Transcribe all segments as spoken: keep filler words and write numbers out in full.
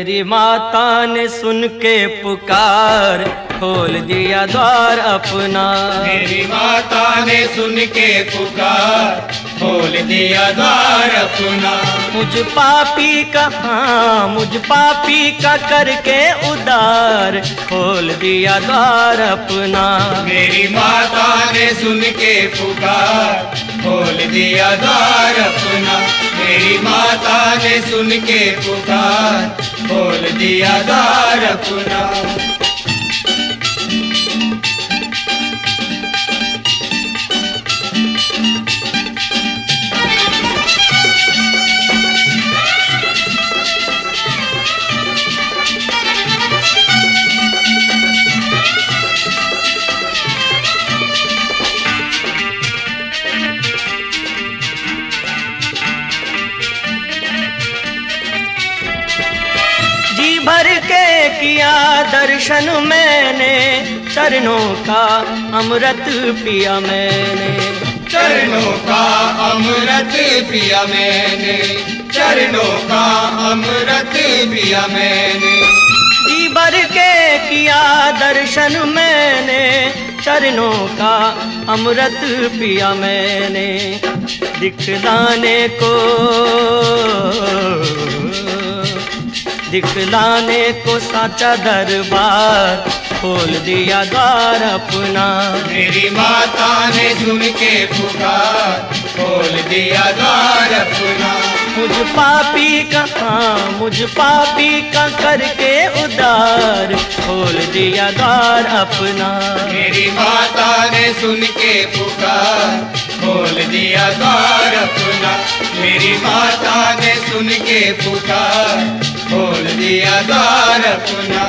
मेरी माता ने सुन के पुकार खोल दिया द्वार अपना। मेरी माता ने सुन के पुकार खोल दिया द्वार अपना। मुझ पापी का हाँ मुझ पापी का करके उदार खोल दिया द्वार अपना। मेरी माता ने सुन के पुकार खोल दिया द्वार अपना। मेरी माता ने सुन के पुकार खोल दिया द्वार अपना। भर के किया दर्शन मैंने चरणों का अमृत पिया मैंने। चरणों का अमृत पिया मैंने। चरणों का अमृत पिया मैंने। जी भर के किया दर्शन मैंने चरणों का अमृत पिया मैंने। दिखलाने को दिखलाने को साचा दरबार खोल दिया द्वार अपना। मेरी माता ने सुन के पुकार खोल दिया द्वार अपना। मुझ पापी का हाँ मुझ पापी का करके उदार खोल दिया द्वार अपना। मेरी माता ने सुन के पुकार खोल दिया द्वार अपना। मेरी माता ने सुन के पुकार खोल दिया द्वार अपना।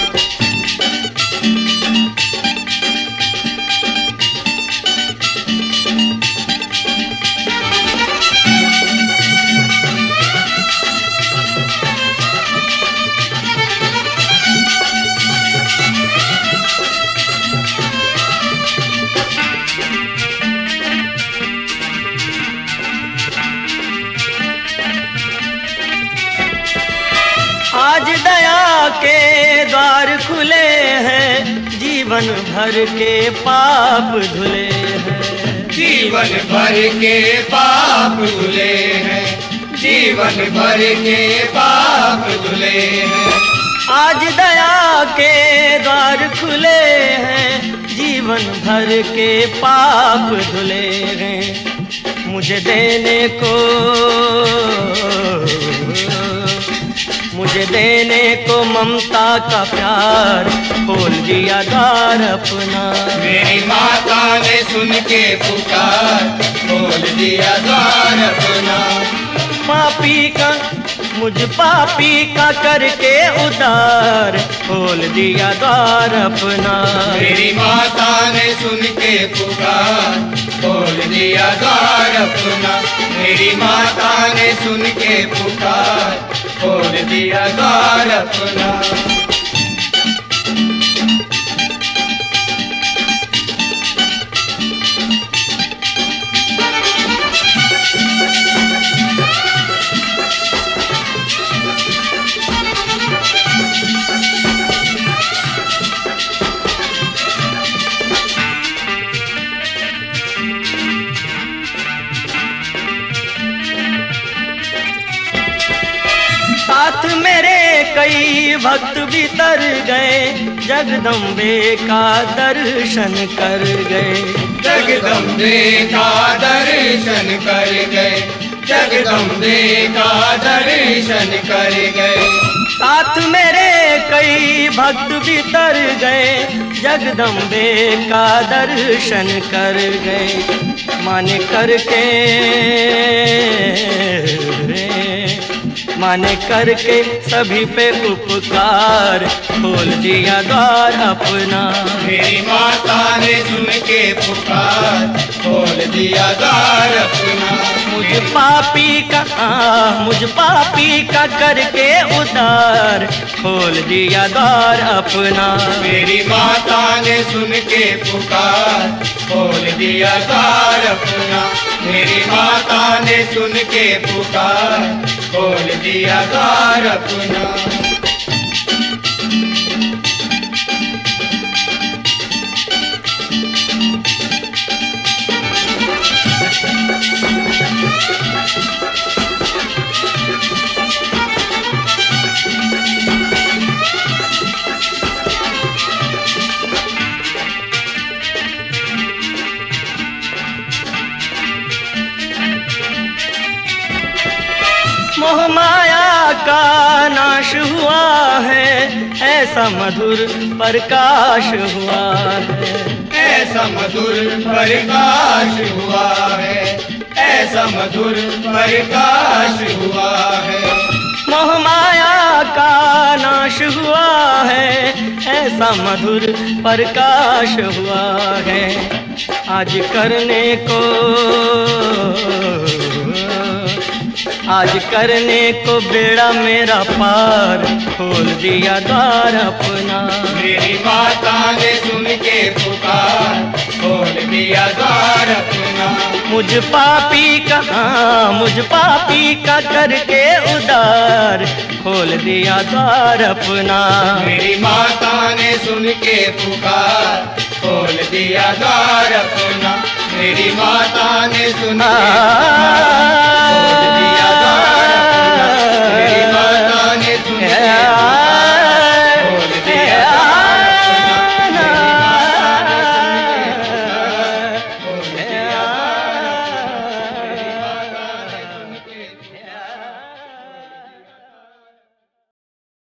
आज दया के द्वार खुले हैं जीवन भर के पाप धुले हैं। जीवन भर के पाप धुले हैं। जीवन भर के पाप धुले हैं। आज दया के द्वार खुले हैं जीवन भर के पाप धुले हैं। मुझे देने को मुझे देने को ममता का प्यार खोल दिया द्वार अपना। मेरी माता ने सुन के पुकार खोल दिया द्वार अपना। पापी का मुझ पापी का करके उदार खोल दिया द्वार अपना। मेरी माता ने सुन के पुकार खोल दिया द्वार अपना। मेरी माता ने सुन के पुकार खोल दिया द्वार अपना। साथ मेरे कई भक्त भी तर गए जगदम्बे का दर्शन कर गए। जगदम्बे का दर्शन कर गए। जगदम्बे का दर्शन कर गए। साथ मेरे कई भक्त भी तर गए जगदम्बे का दर्शन कर गए। मान करके मान करके सभी पे उपकार खोल दिया द्वार अपना। मेरी माता ने सुन के पुकार खोल दिया द्वार अपना। मुझ पापी का आ, मुझ पापी का करके उदार खोल दिया द्वार अपना। मेरी माता ने सुन के पुकार खोल दिया द्वार अपना। मेरी माता ने सुन के पुकार खोल दिया द्वार अपना। हुआ है, ऐसा मधुर प्रकाश हुआ है, ऐसा मधुर प्रकाश हुआ है, ऐसा मधुर प्रकाश हुआ है। मोह माया का नाश हुआ है, ऐसा मधुर प्रकाश हुआ है। आज करने को आज करने को बेड़ा मेरा पार, खोल दिया द्वार अपना। मेरी माता ने सुन के पुकार, खोल दिया द्वार अपना। मुझ पापी का हाँ, मुझ पापी का करके उदार, खोल दिया द्वार अपना। मेरी माता ने सुन के पुकार, खोल दिया द्वार अपना। मेरी माता ने सुन के पुकार, खोल दिया द्वार अपना। मेरी माता ने सुन के पुकार,